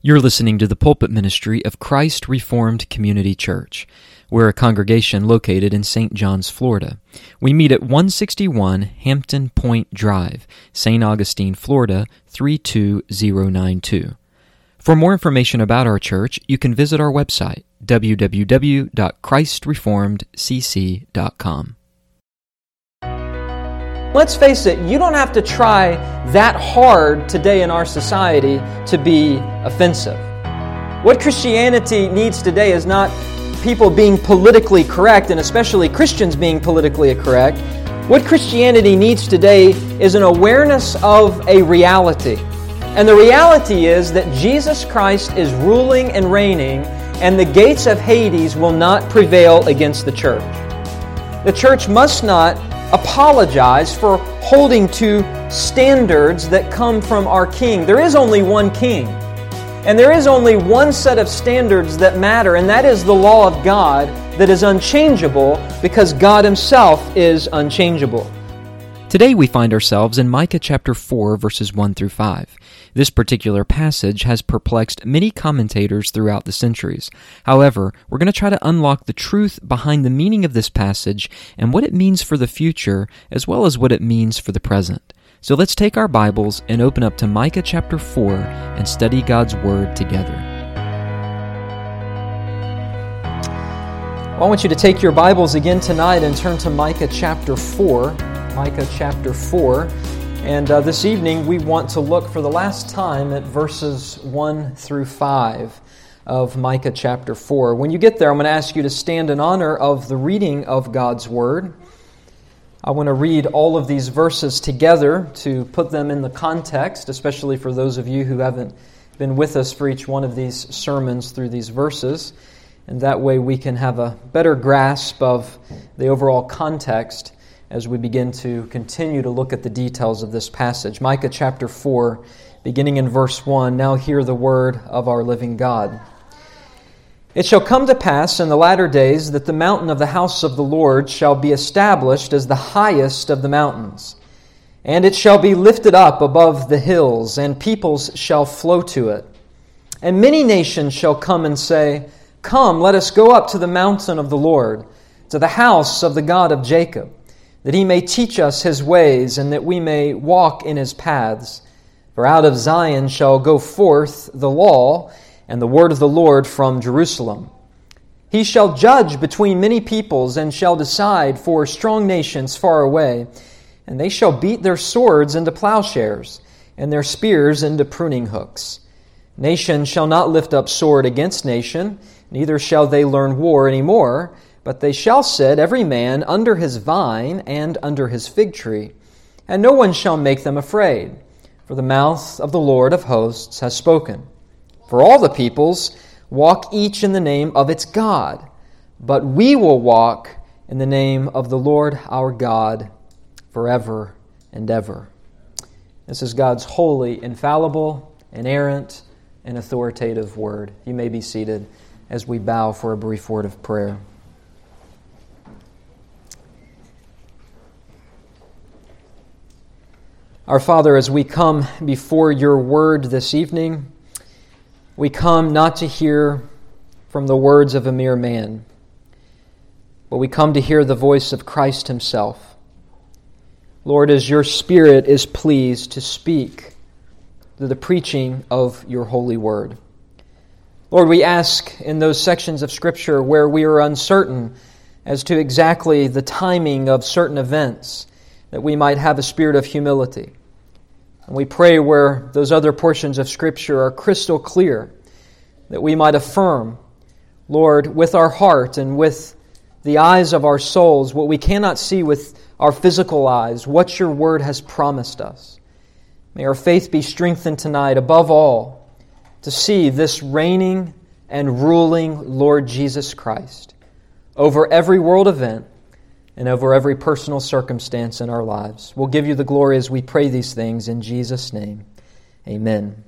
You're listening to the pulpit ministry of Christ Reformed Community Church. We're a congregation located in St. John's, Florida. We meet at 161 Hampton Point Drive, St. Augustine, Florida, 32092. For more information about our church, you can visit our website, www.christreformedcc.com. Let's face it, you don't have to try that hard today in our society to be offensive. What Christianity needs today is not people being politically correct, and especially Christians being politically correct. What Christianity needs today is an awareness of a reality. And the reality is that Jesus Christ is ruling and reigning, and the gates of Hades will not prevail against the church. The church must not apologize for holding to standards that come from our King. There is only one King, and there is only one set of standards that matter, and that is the law of God that is unchangeable because God Himself is unchangeable. Today we find ourselves in Micah chapter 4, verses 1 through 5. This particular passage has perplexed many commentators throughout the centuries. However, we're going to try to unlock the truth behind the meaning of this passage and what it means for the future, as well as what it means for the present. So let's take our Bibles and open up to Micah chapter 4 and study God's Word together. I want you to take your Bibles again tonight and turn to Micah chapter 4. Micah chapter 4. And this evening we want to look for the last time at verses 1 through 5 of Micah chapter 4. When you get there, I'm going to ask you to stand in honor of the reading of God's Word. I want to read all of these verses together to put them in the context, especially for those of you who haven't been with us for each one of these sermons through these verses. And that way we can have a better grasp of the overall context as we begin to continue to look at the details of this passage. Micah chapter 4, beginning in verse 1, "Now hear the word of our living God. It shall come to pass in the latter days that the mountain of the house of the Lord shall be established as the highest of the mountains, and it shall be lifted up above the hills, and peoples shall flow to it. And many nations shall come and say, Come, let us go up to the mountain of the Lord, to the house of the God of Jacob, that He may teach us His ways, and that we may walk in His paths. For out of Zion shall go forth the law, and the word of the Lord from Jerusalem. He shall judge between many peoples, and shall decide for strong nations far away. And they shall beat their swords into plowshares, and their spears into pruning hooks. Nation shall not lift up sword against nation, neither shall they learn war any more, but they shall sit every man under his vine and under his fig tree, and no one shall make them afraid, for the mouth of the Lord of hosts has spoken. For all the peoples walk each in the name of its God, but we will walk in the name of the Lord our God forever and ever." This is God's holy, infallible, inerrant, and authoritative word. You may be seated as we bow for a brief word of prayer. Our Father, as we come before Your Word this evening, we come not to hear from the words of a mere man, but we come to hear the voice of Christ Himself. Lord, as Your Spirit is pleased to speak through the preaching of Your holy Word. Lord, we ask in those sections of Scripture where we are uncertain as to exactly the timing of certain events, that we might have a spirit of humility. And we pray where those other portions of Scripture are crystal clear, that we might affirm, Lord, with our heart and with the eyes of our souls, what we cannot see with our physical eyes, what Your Word has promised us. May our faith be strengthened tonight, above all, to see this reigning and ruling Lord Jesus Christ over every world event and over every personal circumstance in our lives. We'll give You the glory as we pray these things in Jesus' name. Amen.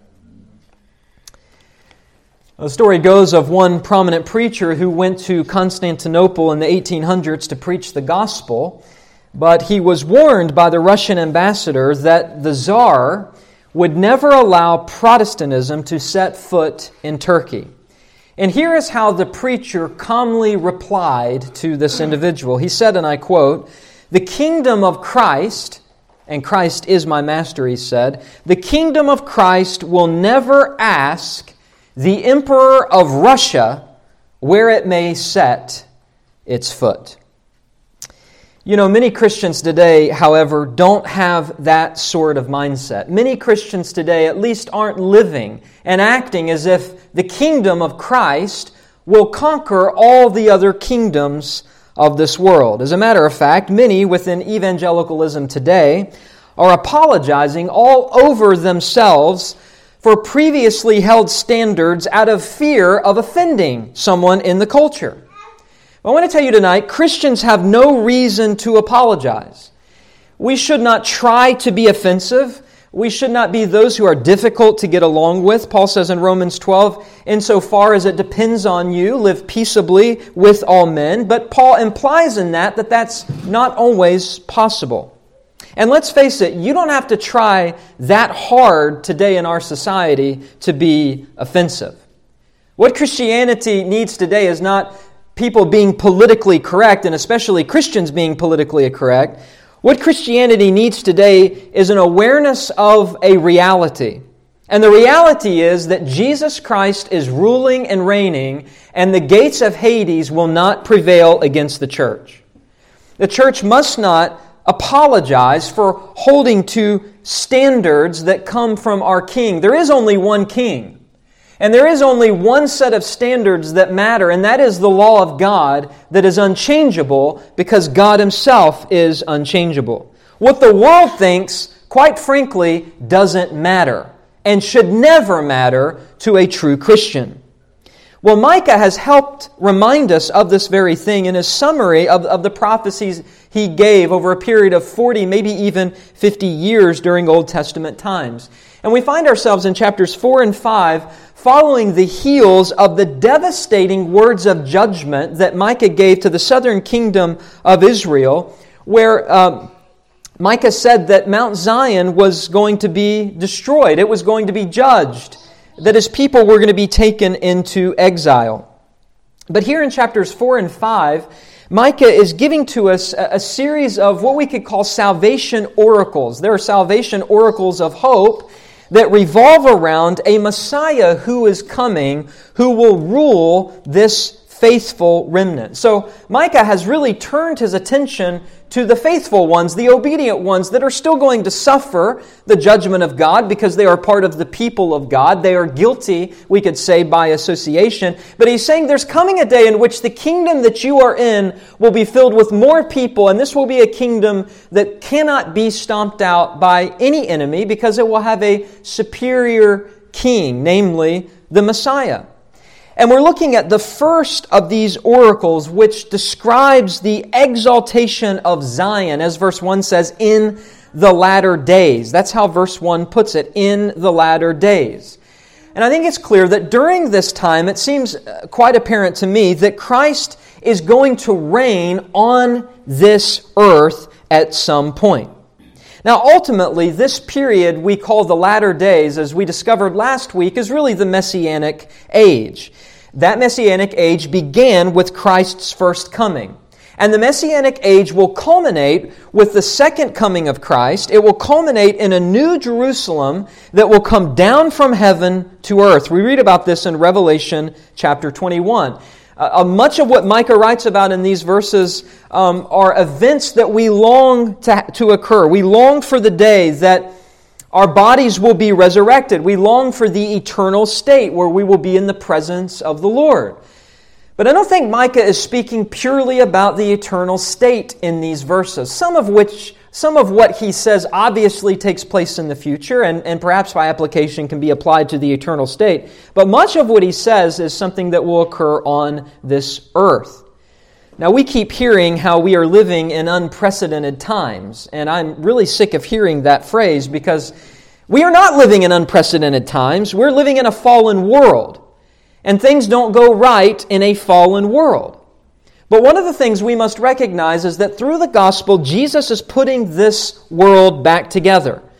The story goes of one prominent preacher who went to Constantinople in the 1800s to preach the gospel, but he was warned by the Russian ambassador that the Tsar would never allow Protestantism to set foot in Turkey. And here is how the preacher calmly replied to this individual. He said, and I quote, "The kingdom of Christ," and Christ is my master, he said, "the kingdom of Christ will never ask the Emperor of Russia where it may set its foot." You know, many Christians today, however, don't have that sort of mindset. Many Christians today at least aren't living and acting as if the kingdom of Christ will conquer all the other kingdoms of this world. As a matter of fact, many within evangelicalism today are apologizing all over themselves for previously held standards out of fear of offending someone in the culture. I want to tell you tonight, Christians have no reason to apologize. We should not try to be offensive. We should not be those who are difficult to get along with. Paul says in Romans 12, "Insofar as it depends on you, live peaceably with all men." But Paul implies in that that's not always possible. And let's face it, you don't have to try that hard today in our society to be offensive. What Christianity needs today is not people being politically correct, and especially Christians being politically correct. What Christianity needs today is an awareness of a reality. And the reality is that Jesus Christ is ruling and reigning, and the gates of Hades will not prevail against the church. The church must not apologize for holding to standards that come from our King. There is only one King. And there is only one set of standards that matter, and that is the law of God that is unchangeable because God Himself is unchangeable. What the world thinks, quite frankly, doesn't matter and should never matter to a true Christian. Well, Micah has helped remind us of this very thing in his summary of the prophecies he gave over a period of 40, maybe even 50 years during Old Testament times. And we find ourselves in chapters 4 and 5 following the heels of the devastating words of judgment that Micah gave to the southern kingdom of Israel, where Micah said that Mount Zion was going to be destroyed. It was going to be judged, that His people were going to be taken into exile. But here in chapters 4 and 5, Micah is giving to us a series of what we could call salvation oracles. There are salvation oracles of hope that revolve around a Messiah who is coming, who will rule this faithful remnant. So Micah has really turned his attention to the faithful ones, the obedient ones that are still going to suffer the judgment of God because they are part of the people of God. They are guilty, we could say, by association. But he's saying there's coming a day in which the kingdom that you are in will be filled with more people, and this will be a kingdom that cannot be stomped out by any enemy because it will have a superior king, namely the Messiah. And we're looking at the first of these oracles, which describes the exaltation of Zion, as verse 1 says, in the latter days. That's how verse 1 puts it, in the latter days. And I think it's clear that during this time, it seems quite apparent to me that Christ is going to reign on this earth at some point. Now, ultimately, this period we call the latter days, as we discovered last week, is really the Messianic age. That Messianic age began with Christ's first coming. And the Messianic age will culminate with the second coming of Christ. It will culminate in a new Jerusalem that will come down from heaven to earth. We read about this in Revelation chapter 21. Much of what Micah writes about in these verses are events that we long to occur. We long for the day that our bodies will be resurrected. We long for the eternal state where we will be in the presence of the Lord. But I don't think Micah is speaking purely about the eternal state in these verses, some of what he says obviously takes place in the future and perhaps by application can be applied to the eternal state. But much of what he says is something that will occur on this earth. Now, we keep hearing how we are living in unprecedented times, and I'm really sick of hearing that phrase because we are not living in unprecedented times. We're living in a fallen world, and things don't go right in a fallen world. But one of the things we must recognize is that through the gospel, Jesus is putting this world back together.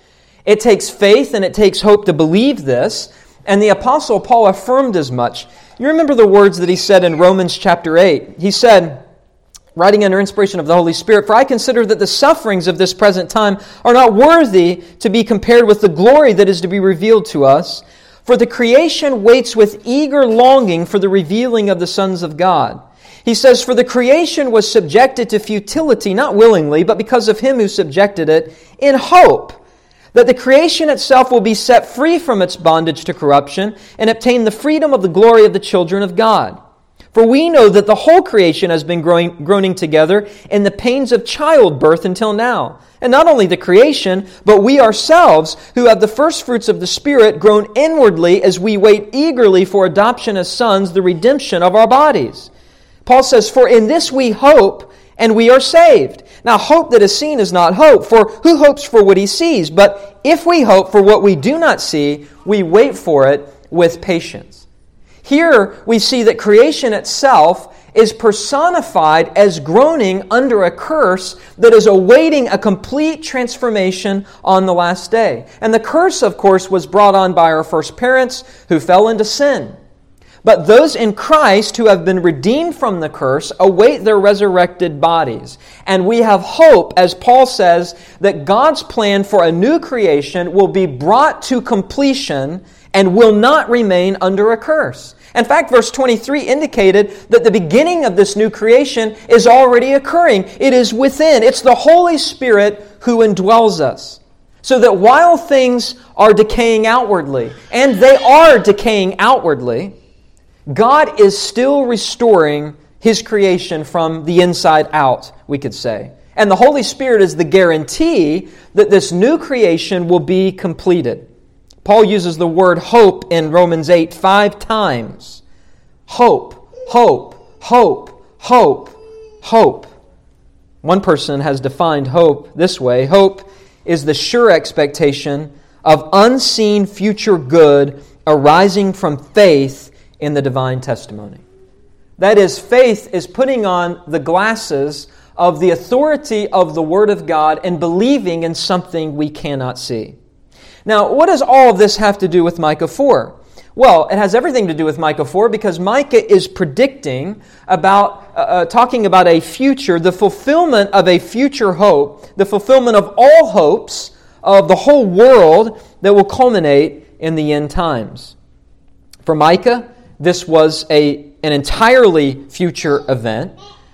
It takes faith and it takes hope to believe this, and the Apostle Paul affirmed as much. You remember the words that he said in Romans chapter 8. He said, writing under inspiration of the Holy Spirit, "For I consider that the sufferings of this present time are not worthy to be compared with the glory that is to be revealed to us. For the creation waits with eager longing for the revealing of the sons of God." He says, "For the creation was subjected to futility, not willingly, but because of Him who subjected it, in hope that the creation itself will be set free from its bondage to corruption and obtain the freedom of the glory of the children of God. For we know that the whole creation has been groaning together in the pains of childbirth until now. And not only the creation, but we ourselves, who have the first fruits of the Spirit, groan inwardly as we wait eagerly for adoption as sons, the redemption of our bodies." Paul says, "For in this we hope, and we are saved. Now hope that is seen is not hope, for who hopes for what he sees? But if we hope for what we do not see, we wait for it with patience." Here we see that creation itself is personified as groaning under a curse that is awaiting a complete transformation on the last day. And the curse, of course, was brought on by our first parents who fell into sin. But those in Christ who have been redeemed from the curse await their resurrected bodies. And we have hope, as Paul says, that God's plan for a new creation will be brought to completion and will not remain under a curse. In fact, verse 23 indicated that the beginning of this new creation is already occurring. It is within. It's the Holy Spirit who indwells us. So that while things are decaying outwardly, and they are decaying outwardly, God is still restoring His creation from the inside out, we could say. And the Holy Spirit is the guarantee that this new creation will be completed. Paul uses the word hope in Romans 8 5 times. Hope, hope, hope, hope, hope. One person has defined hope this way. Hope is the sure expectation of unseen future good arising from faith in the divine testimony. That is, faith is putting on the glasses of the authority of the Word of God and believing in something we cannot see. Now, what does all of this have to do with Micah 4? Well, it has everything to do with Micah 4 because Micah is predicting about, talking about a future, the fulfillment of a future hope, the fulfillment of all hopes of the whole world that will culminate in the end times. For Micah, this was an entirely future event.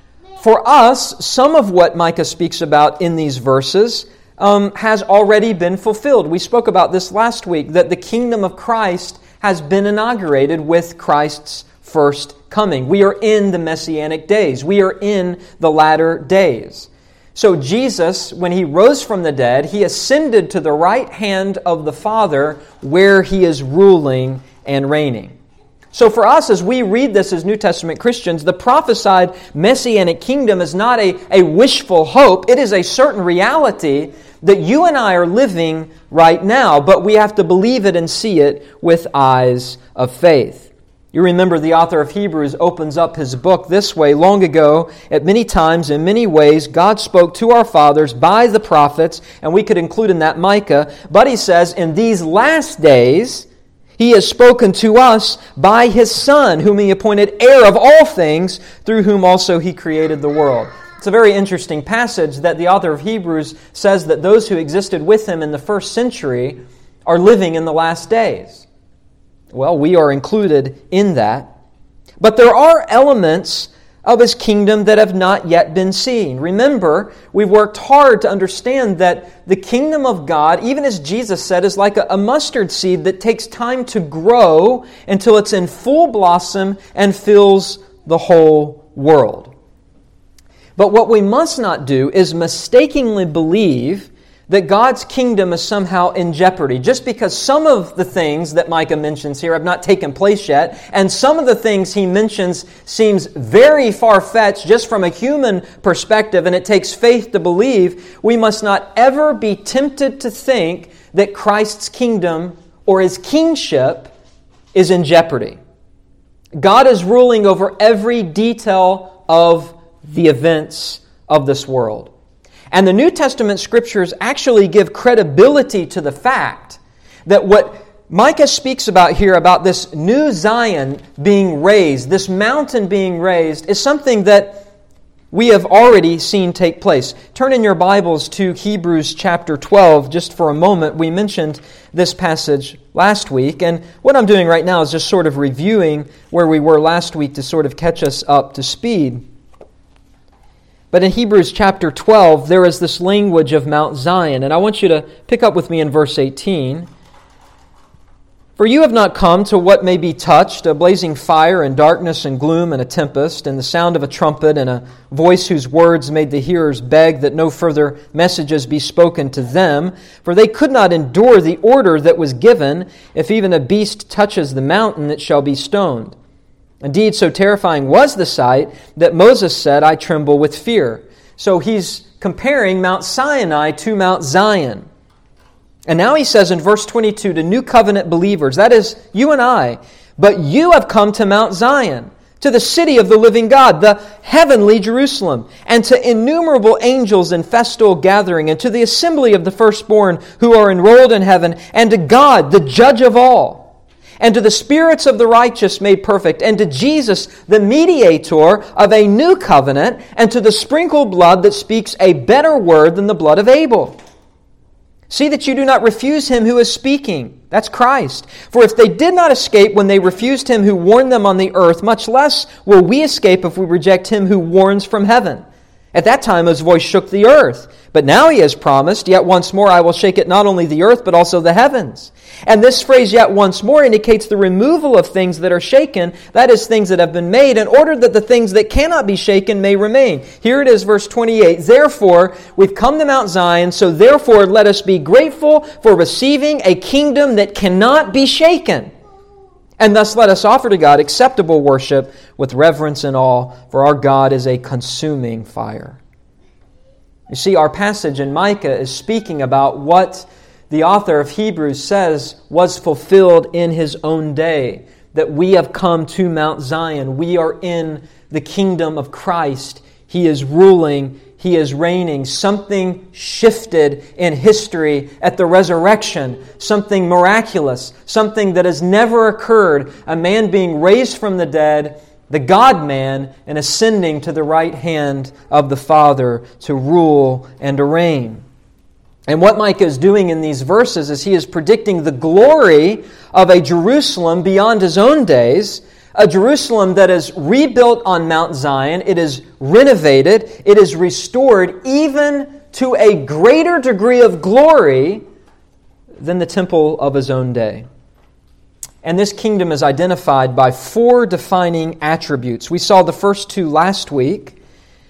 For us, some of what Micah speaks about in these verses has already been fulfilled. We spoke about this last week, that the kingdom of Christ has been inaugurated with Christ's first coming. We are in the Messianic days. We are in the latter days. So Jesus, when He rose from the dead, He ascended to the right hand of the Father where He is ruling and reigning. So for us, as we read this as New Testament Christians, the prophesied Messianic kingdom is not a wishful hope. It is a certain reality that you and I are living right now, but we have to believe it and see it with eyes of faith. You remember the author of Hebrews opens up his book this way. Long ago, at many times, in many ways, God spoke to our fathers by the prophets, and we could include in that Micah. But he says, in these last days, He has spoken to us by His Son, whom He appointed heir of all things, through whom also He created the world. It's a very interesting passage that the author of Hebrews says that those who existed with him in the first century are living in the last days. Well, we are included in that. But there are elements of His kingdom that have not yet been seen. Remember, we've worked hard to understand that the kingdom of God, even as Jesus said, is like a mustard seed that takes time to grow until it's in full blossom and fills the whole world. But what we must not do is mistakenly believe that God's kingdom is somehow in jeopardy, just because some of the things that Micah mentions here have not taken place yet, and some of the things he mentions seems very far-fetched just from a human perspective, and it takes faith to believe. We must not ever be tempted to think that Christ's kingdom or His kingship is in jeopardy. God is ruling over every detail of the events of this world. And the New Testament Scriptures actually give credibility to the fact that what Micah speaks about here, about this new Zion being raised, this mountain being raised, is something that we have already seen take place. Turn in your Bibles to Hebrews chapter 12 just for a moment. We mentioned this passage last week, and what I'm doing right now is just sort of reviewing where we were last week to sort of catch us up to speed. But in Hebrews chapter 12, there is this language of Mount Zion, and I want you to pick up with me in verse 18. For you have not come to what may be touched, a blazing fire and darkness and gloom and a tempest, and the sound of a trumpet and a voice whose words made the hearers beg that no further messages be spoken to them, for they could not endure the order that was given, if even a beast touches the mountain, it shall be stoned. Indeed, so terrifying was the sight that Moses said, I tremble with fear. So he's comparing Mount Sinai to Mount Zion. And now he says in verse 22 to New Covenant believers, that is, you and I, but you have come to Mount Zion, to the city of the living God, the heavenly Jerusalem, and to innumerable angels in festal gathering, and to the assembly of the firstborn who are enrolled in heaven, and to God, the judge of all, and to the spirits of the righteous made perfect, and to Jesus, the mediator of a new covenant, and to the sprinkled blood that speaks a better word than the blood of Abel. See that you do not refuse him who is speaking. That's Christ. For if they did not escape when they refused him who warned them on the earth, much less will we escape if we reject him who warns from heaven. At that time his voice shook the earth. But now he has promised, yet once more I will shake it not only the earth, but also the heavens. And this phrase, yet once more, indicates the removal of things that are shaken, that is, things that have been made, in order that the things that cannot be shaken may remain. Here it is, verse 28. Therefore, we've come to Mount Zion, so therefore let us be grateful for receiving a kingdom that cannot be shaken. And thus let us offer to God acceptable worship with reverence and awe, for our God is a consuming fire. You see, our passage in Micah is speaking about what the author of Hebrews says was fulfilled in his own day, that we have come to Mount Zion. We are in the kingdom of Christ. He is ruling. He is reigning. Something shifted in history at the resurrection. Something miraculous. Something that has never occurred. A man being raised from the dead, the God-man, and ascending to the right hand of the Father to rule and to reign. And what Micah is doing in these verses is he is predicting the glory of a Jerusalem beyond his own days, a Jerusalem that is rebuilt on Mount Zion, it is renovated, it is restored even to a greater degree of glory than the temple of his own day. And this kingdom is identified by 4 defining attributes. We saw the first 2 last week: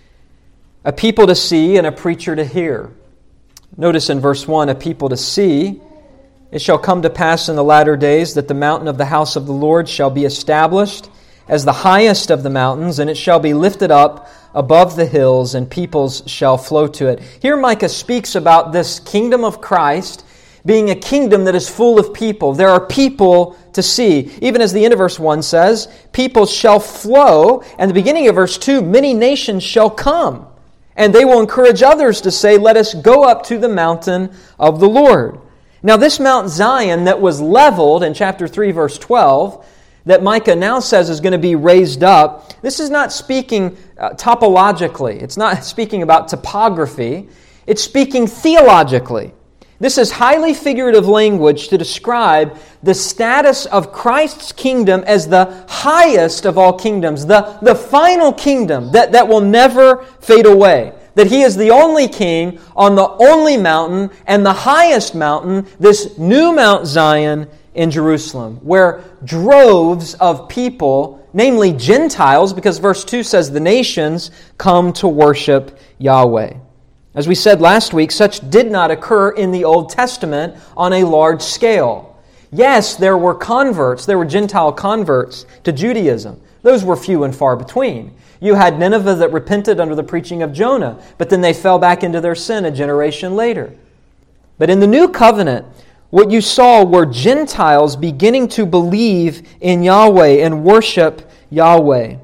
a people to see and a preacher to hear. Notice in verse 1, a people to see. It shall come to pass in the latter days that the mountain of the house of the Lord shall be established as the highest of the mountains, and it shall be lifted up above the hills, and peoples shall flow to it. Here Micah speaks about this kingdom of Christ being a kingdom that is full of people. There are people to see. Even as the end of verse 1 says, people shall flow, and the beginning of verse 2, many nations shall come, and they will encourage others to say, let us go up to the mountain of the Lord. Now this Mount Zion that was leveled in chapter 3, verse 12, that Micah now says is going to be raised up, this is not speaking topologically. It's not speaking about topography. It's speaking theologically. This is highly figurative language to describe the status of Christ's kingdom as the highest of all kingdoms, the final kingdom that will never fade away. That He is the only king on the only mountain and the highest mountain, this new Mount Zion in Jerusalem, where droves of people, namely Gentiles, because verse 2 says the nations, come to worship Yahweh. As we said last week, such did not occur in the Old Testament on a large scale. Yes, there were converts, there were Gentile converts to Judaism. Those were few and far between. You had Nineveh that repented under the preaching of Jonah, but then they fell back into their sin a generation later. But in the New Covenant, what you saw were Gentiles beginning to believe in Yahweh and worship Yahweh.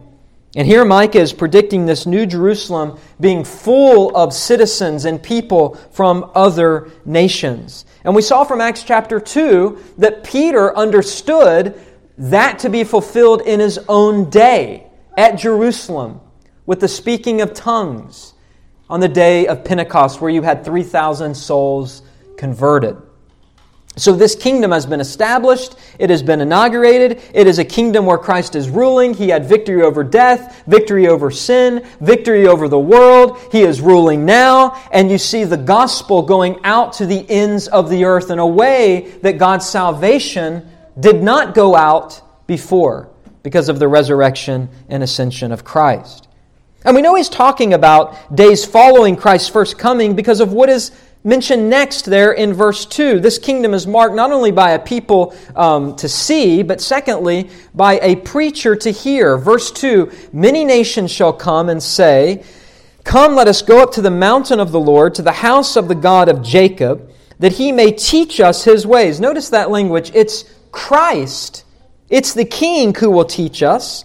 And here Micah is predicting this New Jerusalem being full of citizens and people from other nations. And we saw from Acts chapter 2 that Peter understood that to be fulfilled in his own day at Jerusalem with the speaking of tongues on the day of Pentecost, where you had 3,000 souls converted. So this kingdom has been established. It has been inaugurated. It is a kingdom where Christ is ruling. He had victory over death, victory over sin, victory over the world. He is ruling now. And you see the gospel going out to the ends of the earth in a way that God's salvation did not go out before because of the resurrection and ascension of Christ. And we know he's talking about days following Christ's first coming because of what is mentioned next there in verse 2. This kingdom is marked not only by a people to see, but secondly, by a preacher to hear. Verse 2, many nations shall come and say, come, let us go up to the mountain of the Lord, to the house of the God of Jacob, that He may teach us His ways. Notice that language. It's Christ. It's the King who will teach us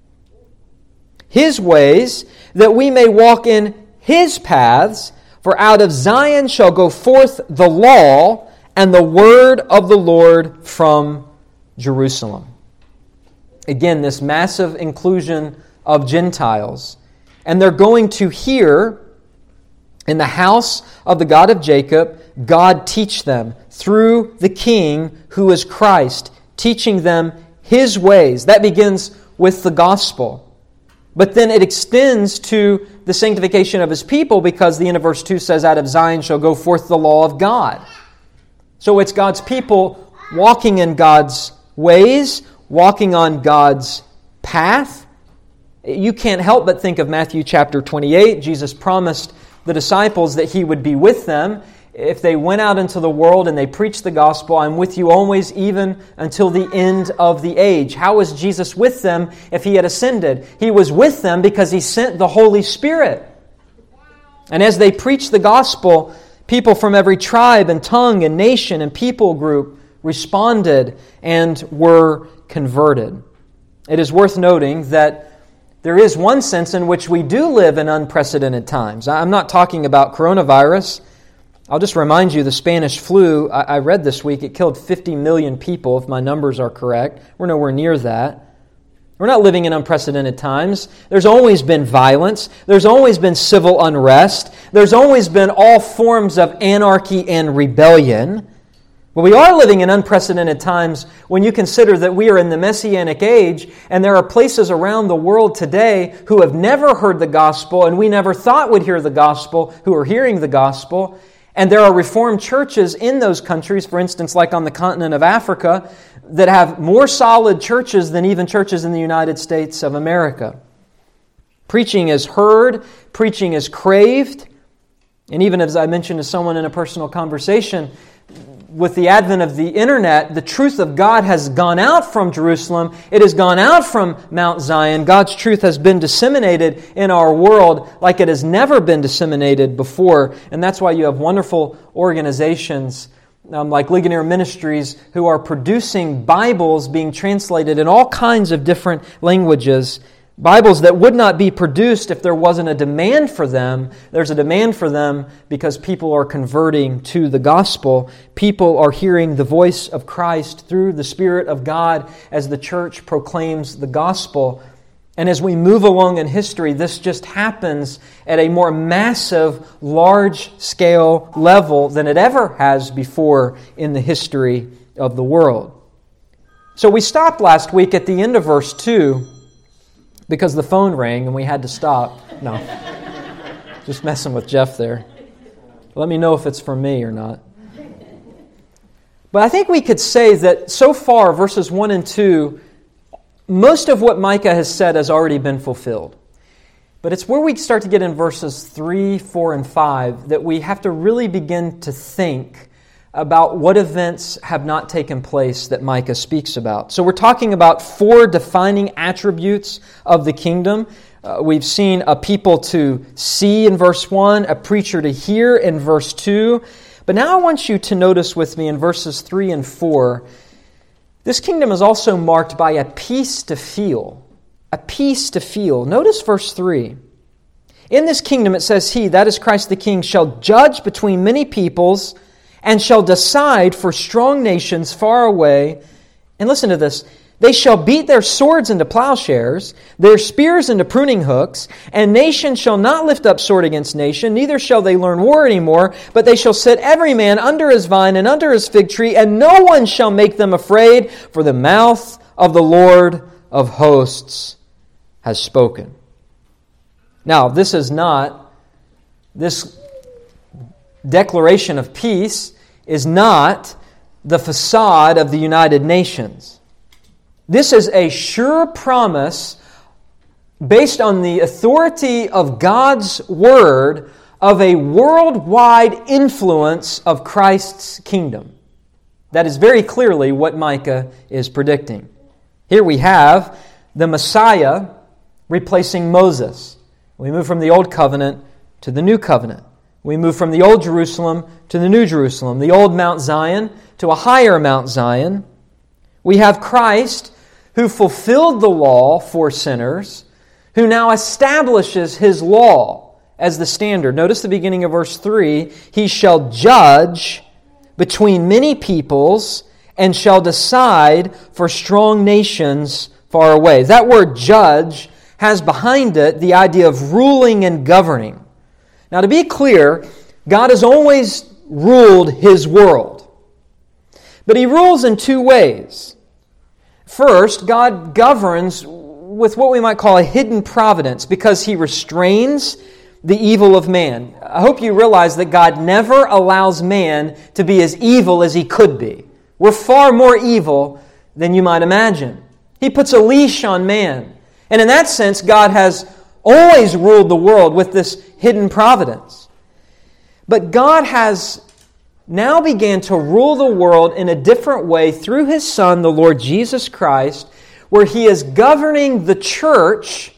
His ways, that we may walk in His paths. For out of Zion shall go forth the law and the word of the Lord from Jerusalem. Again, this massive inclusion of Gentiles. And they're going to hear in the house of the God of Jacob, God teach them through the King who is Christ, teaching them His ways. That begins with the gospel. But then it extends to the sanctification of His people, because the end of verse 2 says, out of Zion shall go forth the law of God. So it's God's people walking in God's ways, walking on God's path. You can't help but think of Matthew chapter 28. Jesus promised the disciples that He would be with them if they went out into the world and they preached the gospel. I'm with you always, even until the end of the age. How was Jesus with them if He had ascended? He was with them because He sent the Holy Spirit. And as they preached the gospel, people from every tribe and tongue and nation and people group responded and were converted. It is worth noting that there is one sense in which we do live in unprecedented times. I'm not talking about coronavirus. I'll just remind you, the Spanish flu, I read this week, it killed 50 million people, if my numbers are correct. We're nowhere near that. We're not living in unprecedented times. There's always been violence. There's always been civil unrest. There's always been all forms of anarchy and rebellion. But we are living in unprecedented times when you consider that we are in the Messianic age, and there are places around the world today who have never heard the gospel, and we never thought would hear the gospel, who are hearing the gospel. And there are Reformed churches in those countries, for instance, like on the continent of Africa, that have more solid churches than even churches in the United States of America. Preaching is heard, preaching is craved, and even as I mentioned to someone in a personal conversation, with the advent of the internet, the truth of God has gone out from Jerusalem. It has gone out from Mount Zion. God's truth has been disseminated in our world like it has never been disseminated before. And that's why you have wonderful organizations like Ligonier Ministries who are producing Bibles being translated in all kinds of different languages. Bibles that would not be produced if there wasn't a demand for them. There's a demand for them because people are converting to the gospel. People are hearing the voice of Christ through the Spirit of God as the church proclaims the gospel. And as we move along in history, this just happens at a more massive, large-scale level than it ever has before in the history of the world. So we stopped last week at the end of verse 2, because the phone rang and we had to stop. No, just messing with Jeff there. Let me know if it's from me or not. But I think we could say that so far, verses 1 and 2, most of what Micah has said has already been fulfilled. But it's where we start to get in verses 3, 4, and 5 that we have to really begin to think about what events have not taken place that Micah speaks about. So we're talking about 4 defining attributes of the kingdom. We've seen a people to see in verse 1, a preacher to hear in verse 2. But now I want you to notice with me in verses 3 and 4, this kingdom is also marked by a peace to feel. a peace to feel. Notice verse 3. In this kingdom, it says, He, that is Christ the King, shall judge between many peoples and shall decide for strong nations far away. And listen to this. They shall beat their swords into plowshares, their spears into pruning hooks, and nation shall not lift up sword against nation, neither shall they learn war anymore, but they shall sit every man under his vine and under his fig tree, and no one shall make them afraid, for the mouth of the Lord of hosts has spoken. Now, this declaration of peace is not the facade of the United Nations. This is a sure promise based on the authority of God's Word of a worldwide influence of Christ's kingdom. That is very clearly what Micah is predicting. Here we have the Messiah replacing Moses. We move from the Old Covenant to the New Covenant. We move from the Old Jerusalem to the New Jerusalem, the old Mount Zion to a higher Mount Zion. We have Christ who fulfilled the law for sinners, who now establishes His law as the standard. Notice the beginning of verse 3. He shall judge between many peoples and shall decide for strong nations far away. That word judge has behind it the idea of ruling and governing. Now, to be clear, God has always ruled His world. But He rules in two ways. First, God governs with what we might call a hidden providence because He restrains the evil of man. I hope you realize that God never allows man to be as evil as he could be. We're far more evil than you might imagine. He puts a leash on man. And in that sense, God has always ruled the world with this hidden providence. But God has now began to rule the world in a different way through His Son, the Lord Jesus Christ, where He is governing the church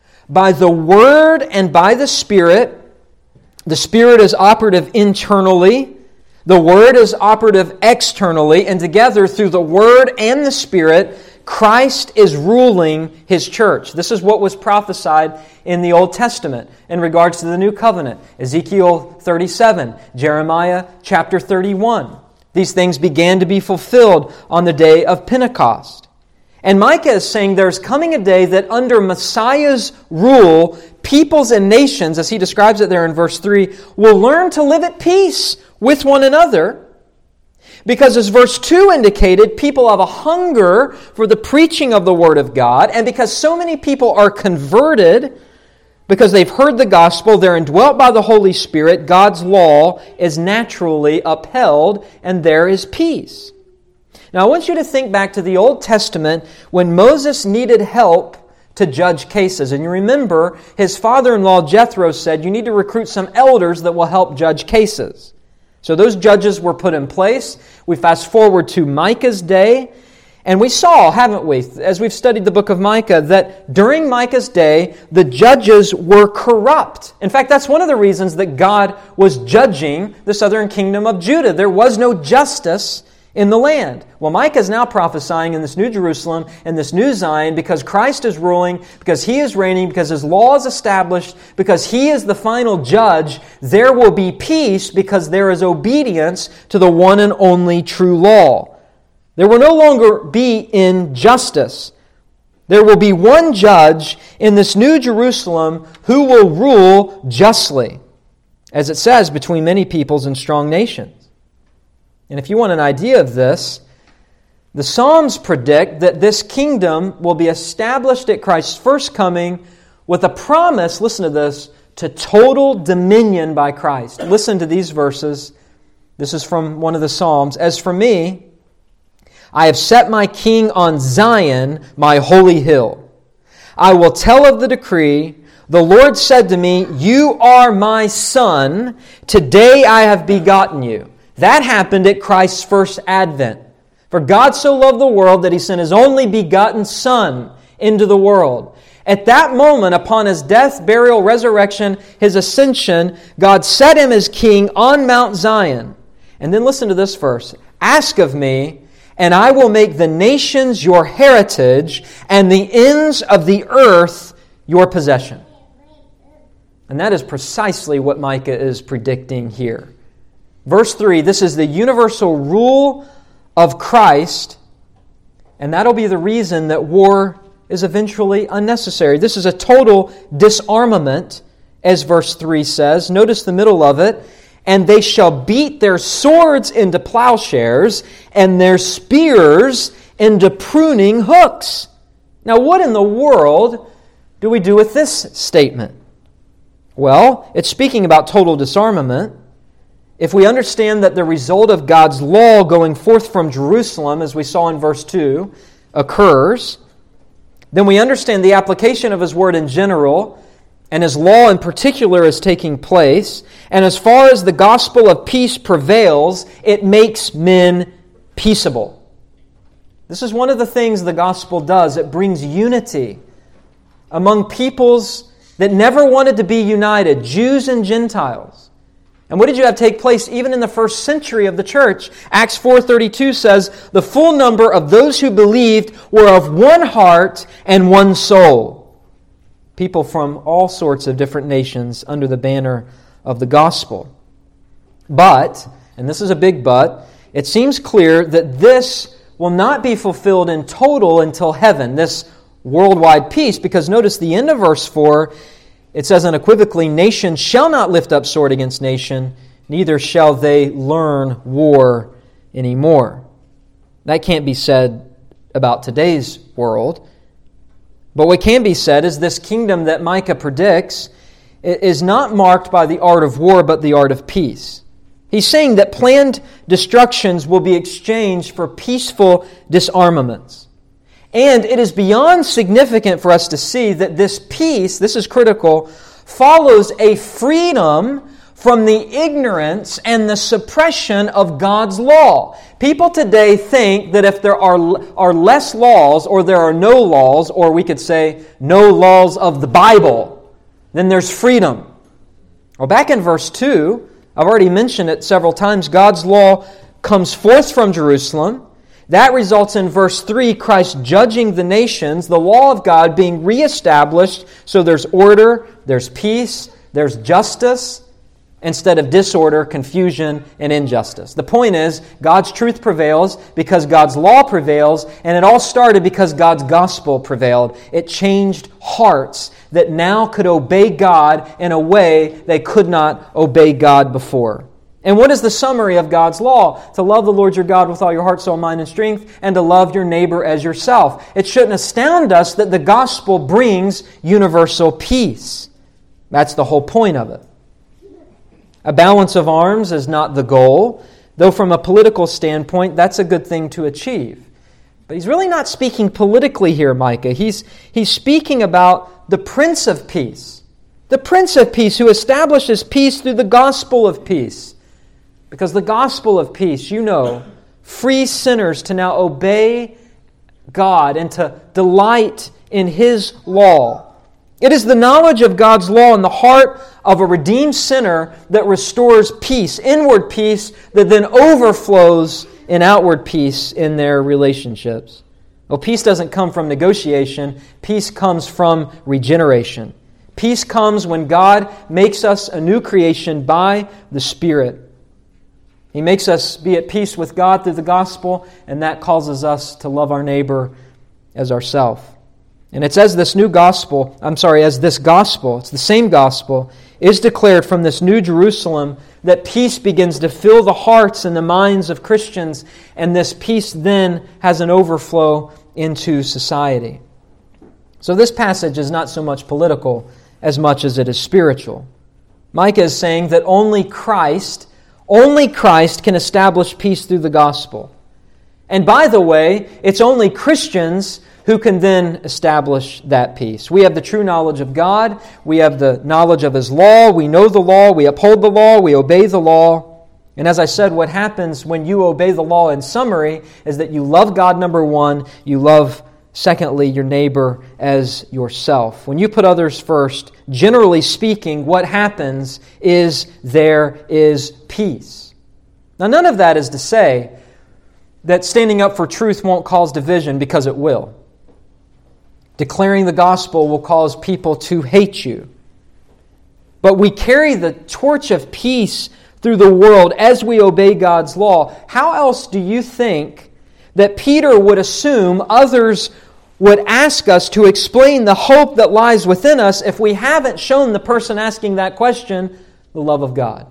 by the Word and by the Spirit. The Spirit is operative internally. The Word is operative externally. And together, through the Word and the Spirit, Christ is ruling His church. This is what was prophesied in the Old Testament in regards to the New Covenant. Ezekiel 37, Jeremiah chapter 31. These things began to be fulfilled on the day of Pentecost. And Micah is saying there's coming a day that under Messiah's rule, peoples and nations, as he describes it there in verse 3, will learn to live at peace with one another. Because as verse 2 indicated, people have a hunger for the preaching of the Word of God. And because so many people are converted, because they've heard the gospel, they're indwelt by the Holy Spirit, God's law is naturally upheld, and there is peace. Now I want you to think back to the Old Testament when Moses needed help to judge cases. And you remember his father-in-law Jethro said, you need to recruit some elders that will help judge cases. So those judges were put in place. We fast forward to Micah's day, and we saw, haven't we, as we've studied the book of Micah, that during Micah's day, the judges were corrupt. In fact, that's one of the reasons that God was judging the southern kingdom of Judah. There was no justice in the land. Well, Micah is now prophesying in this new Jerusalem and this new Zion because Christ is ruling, because He is reigning, because His law is established, because He is the final judge. There will be peace because there is obedience to the one and only true law. There will no longer be injustice. There will be one judge in this new Jerusalem who will rule justly, as it says, between many peoples and strong nations. And if you want an idea of this, the Psalms predict that this kingdom will be established at Christ's first coming with a promise, listen to this, to total dominion by Christ. Listen to these verses. This is from one of the Psalms. As for me, I have set my king on Zion, my holy hill. I will tell of the decree. The Lord said to me, you are my son. Today I have begotten you. That happened at Christ's first advent. For God so loved the world that He sent His only begotten Son into the world. At that moment, upon His death, burial, resurrection, His ascension, God set Him as king on Mount Zion. And then listen to this verse. Ask of me, and I will make the nations your heritage, and the ends of the earth your possession. And that is precisely what Micah is predicting here. Verse 3, this is the universal rule of Christ, and that'll be the reason that war is eventually unnecessary. This is a total disarmament, as verse 3 says. Notice the middle of it. And they shall beat their swords into plowshares and their spears into pruning hooks. Now, what in the world do we do with this statement? Well, it's speaking about total disarmament. If we understand that the result of God's law going forth from Jerusalem, as we saw in verse 2, occurs, then we understand the application of His Word in general, and His law in particular is taking place. And as far as the gospel of peace prevails, it makes men peaceable. This is one of the things the gospel does. It brings unity among peoples that never wanted to be united, Jews and Gentiles. And what did you have take place even in the first century of the church? Acts 4:32 says, the full number of those who believed were of one heart and one soul. People from all sorts of different nations under the banner of the gospel. But, and this is a big but, it seems clear that this will not be fulfilled in total until heaven, this worldwide peace, because notice the end of verse 4, it says unequivocally, nation shall not lift up sword against nation, neither shall they learn war anymore. That can't be said about today's world. But what can be said is this kingdom that Micah predicts is not marked by the art of war, but the art of peace. He's saying that planned destructions will be exchanged for peaceful disarmaments. And it is beyond significant for us to see that this peace, this is critical, follows a freedom from the ignorance and the suppression of God's law. People today think that if there are less laws, or there are no laws, or we could say no laws of the Bible, then there's freedom. Well, back in verse 2, I've already mentioned it several times, God's law comes forth from Jerusalem. That results in verse 3, Christ judging the nations, the law of God being reestablished, so there's order, there's peace, there's justice, instead of disorder, confusion, and injustice. The point is, God's truth prevails because God's law prevails, and it all started because God's gospel prevailed. It changed hearts that now could obey God in a way they could not obey God before. And what is the summary of God's law? To love the Lord your God with all your heart, soul, mind, and strength, and to love your neighbor as yourself. It shouldn't astound us that the gospel brings universal peace. That's the whole point of it. A balance of arms is not the goal, though from a political standpoint, that's a good thing to achieve. But he's really not speaking politically here, Micah. He's speaking about the Prince of Peace. The Prince of Peace who establishes peace through the gospel of peace. Because the gospel of peace, you know, frees sinners to now obey God and to delight in His law. It is the knowledge of God's law in the heart of a redeemed sinner that restores peace, inward peace, that then overflows in outward peace in their relationships. Well, peace doesn't come from negotiation. Peace comes from regeneration. Peace comes when God makes us a new creation by the Spirit. He makes us be at peace with God through the gospel, and that causes us to love our neighbor as ourselves. And it's as this gospel, it's the same gospel, is declared from this new Jerusalem that peace begins to fill the hearts and the minds of Christians, and this peace then has an overflow into society. So this passage is not so much political as much as it is spiritual. Micah is saying that only Christ can establish peace through the gospel. And by the way, it's only Christians who can then establish that peace. We have the true knowledge of God. We have the knowledge of His law. We know the law. We uphold the law. We obey the law. And as I said, what happens when you obey the law in summary is that you love God, number one. You love, secondly, your neighbor as yourself. When you put others first, generally speaking, what happens is there is peace. Now, none of that is to say that standing up for truth won't cause division, because it will. Declaring the gospel will cause people to hate you. But we carry the torch of peace through the world as we obey God's law. How else do you think that Peter would assume others would ask us to explain the hope that lies within us if we haven't shown the person asking that question the love of God?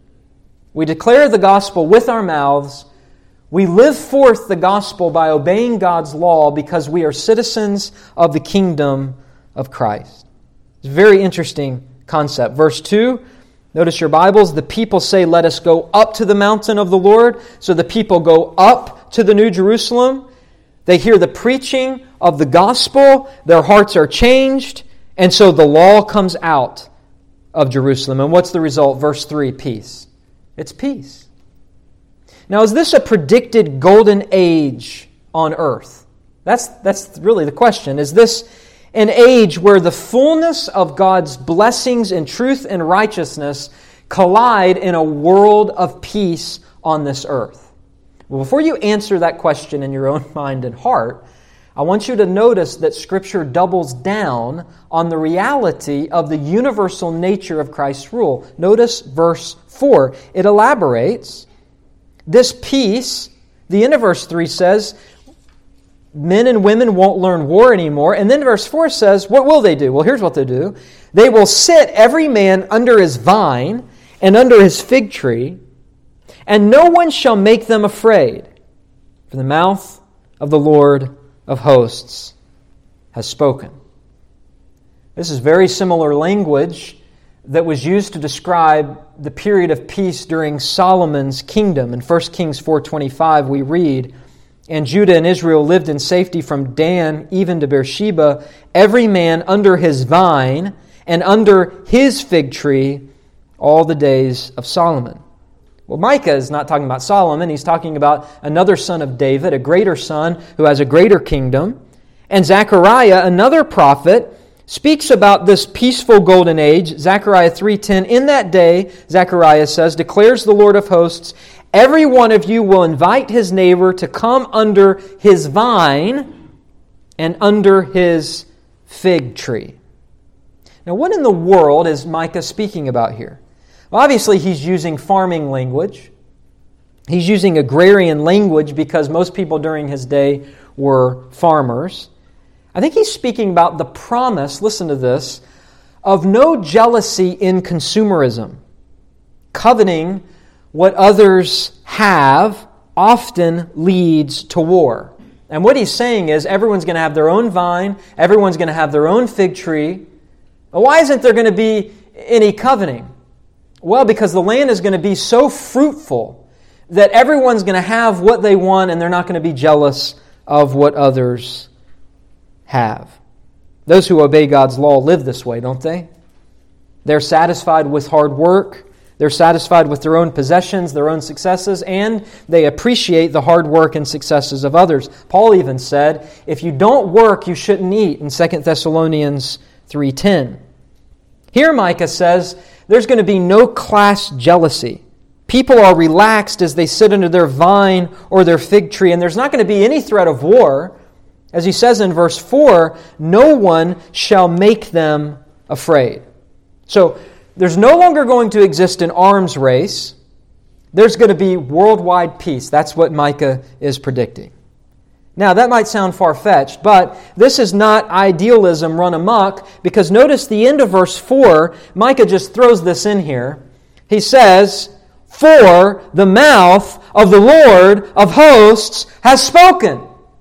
We declare the gospel with our mouths. We live forth the gospel by obeying God's law because we are citizens of the kingdom of Christ. It's a very interesting concept. Verse 2, notice your Bibles. The people say, "Let us go up to the mountain of the Lord." So the people go up to the New Jerusalem. They hear the preaching of the gospel. Their hearts are changed. And so the law comes out of Jerusalem. And what's the result? Verse 3, peace. It's peace. Now, is this a predicted golden age on earth? That's really the question. Is this an age where the fullness of God's blessings and truth and righteousness collide in a world of peace on this earth? Well, before you answer that question in your own mind and heart, I want you to notice that Scripture doubles down on the reality of the universal nature of Christ's rule. Notice verse 4. It elaborates. This peace, the end of verse 3 says, men and women won't learn war anymore. And then verse 4 says, what will they do? Well, here's what they do. They will sit every man under his vine and under his fig tree, and no one shall make them afraid. For the mouth of the Lord of hosts has spoken. This is very similar language that was used to describe the period of peace during Solomon's kingdom. In 1 Kings 4:25 we read, "And Judah and Israel lived in safety from Dan even to Beersheba, every man under his vine and under his fig tree all the days of Solomon." Well, Micah is not talking about Solomon. He's talking about another son of David, a greater son who has a greater kingdom. And Zechariah, another prophet, speaks about this peaceful golden age. Zechariah 3:10, "In that day," Zechariah says, "declares the Lord of hosts, every one of you will invite his neighbor to come under his vine and under his fig tree." Now, what in the world is Micah speaking about here? Well, obviously, he's using farming language. He's using agrarian language because most people during his day were farmers. I think he's speaking about the promise, listen to this, of no jealousy in consumerism. Coveting what others have often leads to war. And what he's saying is everyone's going to have their own vine, everyone's going to have their own fig tree. But why isn't there going to be any coveting? Well, because the land is going to be so fruitful that everyone's going to have what they want and they're not going to be jealous of what others have. Those who obey God's law live this way, don't they? They're satisfied with hard work. They're satisfied with their own possessions, their own successes, and they appreciate the hard work and successes of others. Paul even said, if you don't work, you shouldn't eat in 2 Thessalonians 3:10. Here Micah says there's going to be no class jealousy. People are relaxed as they sit under their vine or their fig tree, and there's not going to be any threat of war. As he says in verse 4, no one shall make them afraid. So there's no longer going to exist an arms race. There's going to be worldwide peace. That's what Micah is predicting. Now, that might sound far-fetched, but this is not idealism run amok, because notice the end of verse 4, Micah just throws this in here. He says, "For the mouth of the Lord of hosts has spoken."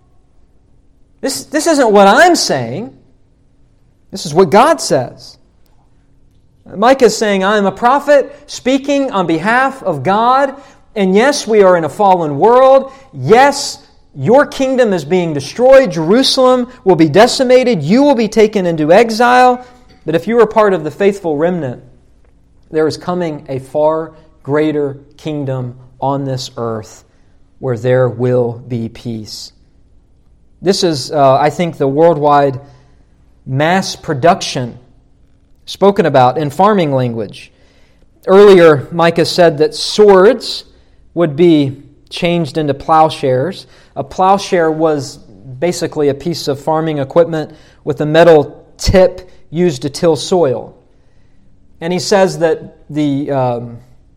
This isn't what I'm saying. This is what God says. Micah is saying, I am a prophet speaking on behalf of God, and yes, we are in a fallen world. Yes, your kingdom is being destroyed. Jerusalem will be decimated. You will be taken into exile. But if you are part of the faithful remnant, there is coming a far greater kingdom on this earth where there will be peace. This is, I think, the worldwide mass production spoken about in farming language. Earlier, Micah said that swords would be changed into plowshares. A plowshare was basically a piece of farming equipment with a metal tip used to till soil. And he says that the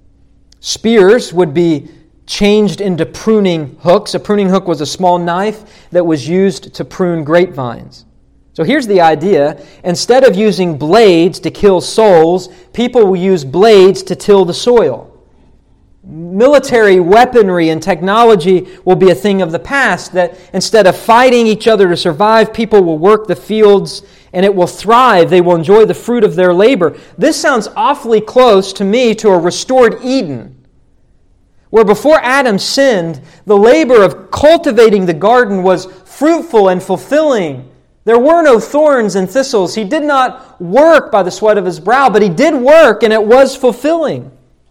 spears would be changed into pruning hooks. A pruning hook was a small knife that was used to prune grapevines. So here's the idea. Instead of using blades to kill souls, people will use blades to till the soil. Military weaponry and technology will be a thing of the past, that instead of fighting each other to survive, people will work the fields and it will thrive. They will enjoy the fruit of their labor. This sounds awfully close to me to a restored Eden, where before Adam sinned, the labor of cultivating the garden was fruitful and fulfilling. There were no thorns and thistles. He did not work by the sweat of his brow, but he did work and it was fulfilling.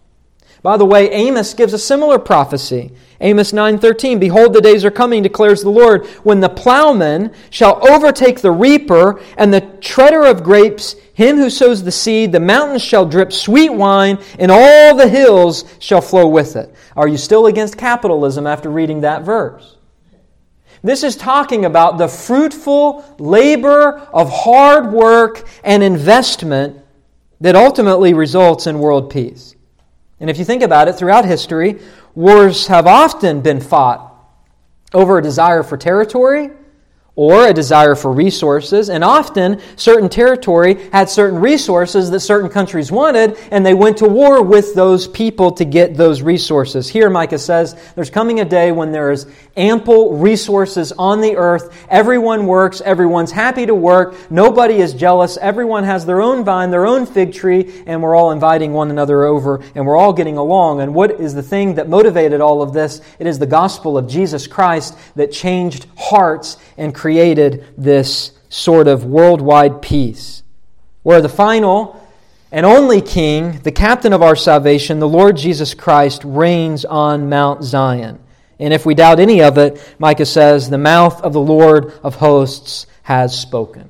By the way, Amos gives a similar prophecy. Amos 9:13, "Behold, the days are coming, declares the Lord, when the plowman shall overtake the reaper and the treader of grapes, him who sows the seed. The mountains shall drip sweet wine, and all the hills shall flow with it." Are you still against capitalism after reading that verse? This is talking about the fruitful labor of hard work and investment that ultimately results in world peace. And if you think about it, throughout history, wars have often been fought over a desire for territory or a desire for resources. And often, certain territory had certain resources that certain countries wanted, and they went to war with those people to get those resources. Here, Micah says, there's coming a day when there is ample resources on the earth. Everyone works. Everyone's happy to work. Nobody is jealous. Everyone has their own vine, their own fig tree, and we're all inviting one another over, and we're all getting along. And what is the thing that motivated all of this? It is the gospel of Jesus Christ that changed hearts and created this sort of worldwide peace, where the final and only King, the captain of our salvation, the Lord Jesus Christ, reigns on Mount Zion. And if we doubt any of it, Micah says, the mouth of the Lord of hosts has spoken.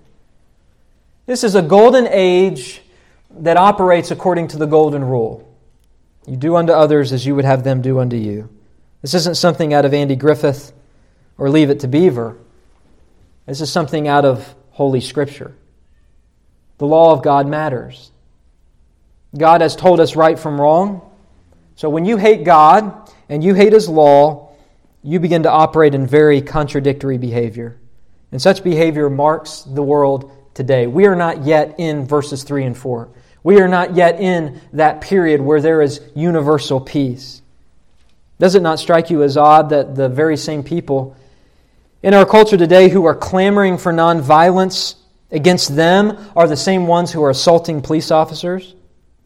This is a golden age that operates according to the golden rule. You do unto others as you would have them do unto you. This isn't something out of Andy Griffith or Leave It to Beaver. This is something out of Holy Scripture. The law of God matters. God has told us right from wrong. So when you hate God and you hate His law, you begin to operate in very contradictory behavior. And such behavior marks the world today. We are not yet in verses 3 and 4. We are not yet in that period where there is universal peace. Does it not strike you as odd that the very same people in our culture today who are clamoring for nonviolence against them are the same ones who are assaulting police officers?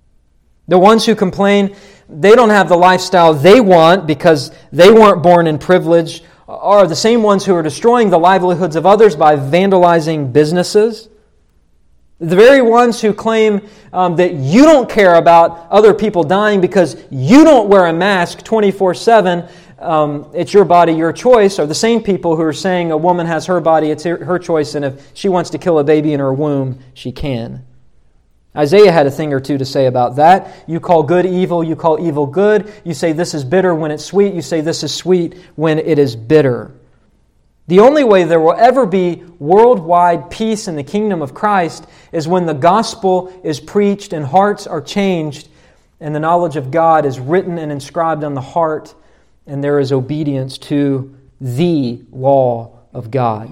The ones who complain they don't have the lifestyle they want because they weren't born in privilege are the same ones who are destroying the livelihoods of others by vandalizing businesses. The very ones who claim that you don't care about other people dying because you don't wear a mask 24/7, it's your body, your choice, are the same people who are saying a woman has her body, it's her choice, and if she wants to kill a baby in her womb, she can. Isaiah had a thing or two to say about that. You call good evil, you call evil good. You say this is bitter when it's sweet. You say this is sweet when it is bitter. The only way there will ever be worldwide peace in the kingdom of Christ is when the gospel is preached and hearts are changed and the knowledge of God is written and inscribed on the heart and there is obedience to the law of God.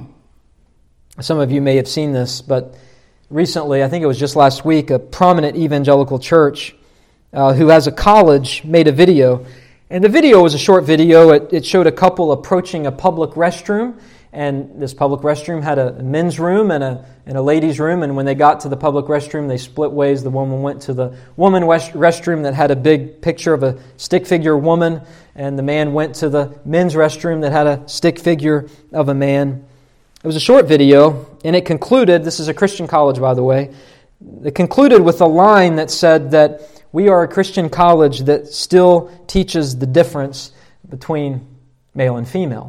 Some of you may have seen this, but recently, I think it was just last week, a prominent evangelical church who has a college made a video. And the video was a short video. It showed a couple approaching a public restroom. And this public restroom had a men's room and a ladies' room. And when they got to the public restroom, they split ways. The woman went to the woman restroom that had a big picture of a stick figure woman. And the man went to the men's restroom that had a stick figure of a man. It was a short video, and it concluded, this is a Christian college, by the way, it concluded with a line that said that we are a Christian college that still teaches the difference between male and female.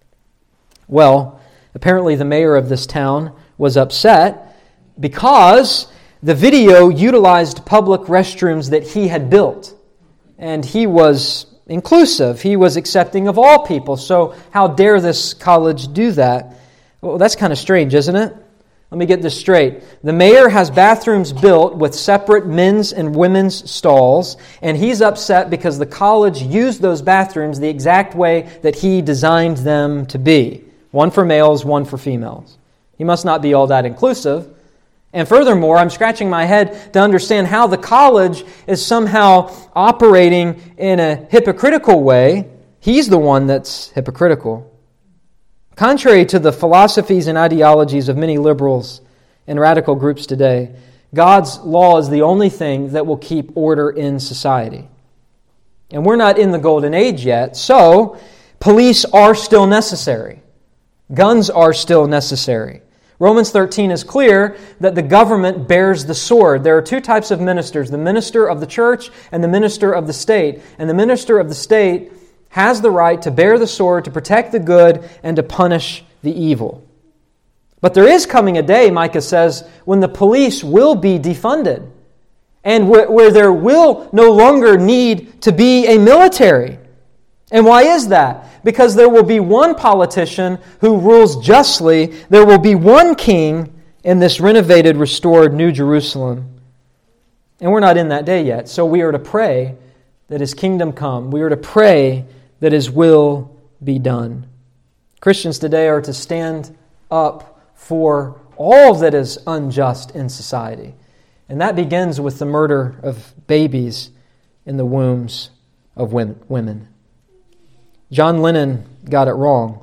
Well, apparently the mayor of this town was upset because the video utilized public restrooms that he had built. And he was inclusive. He was accepting of all people. So how dare this college do that? Well, that's kind of strange, isn't it? Let me get this straight. The mayor has bathrooms built with separate men's and women's stalls, and he's upset because the college used those bathrooms the exact way that he designed them to be. One for males, one for females. He must not be all that inclusive. And furthermore, I'm scratching my head to understand how the college is somehow operating in a hypocritical way. He's the one that's hypocritical. Contrary to the philosophies and ideologies of many liberals and radical groups today, God's law is the only thing that will keep order in society. And we're not in the golden age yet, so police are still necessary. Guns are still necessary. Romans 13 is clear that the government bears the sword. There are two types of ministers, the minister of the church and the minister of the state. And the minister of the state has the right to bear the sword, to protect the good, and to punish the evil. But there is coming a day, Micah says, when the police will be defunded, and where there will no longer need to be a military. And why is that? Because there will be one politician who rules justly. There will be one king in this renovated, restored New Jerusalem. And we're not in that day yet, so we are to pray that His kingdom come. We are to pray that His will be done. Christians today are to stand up for all that is unjust in society. And that begins with the murder of babies in the wombs of women. John Lennon got it wrong.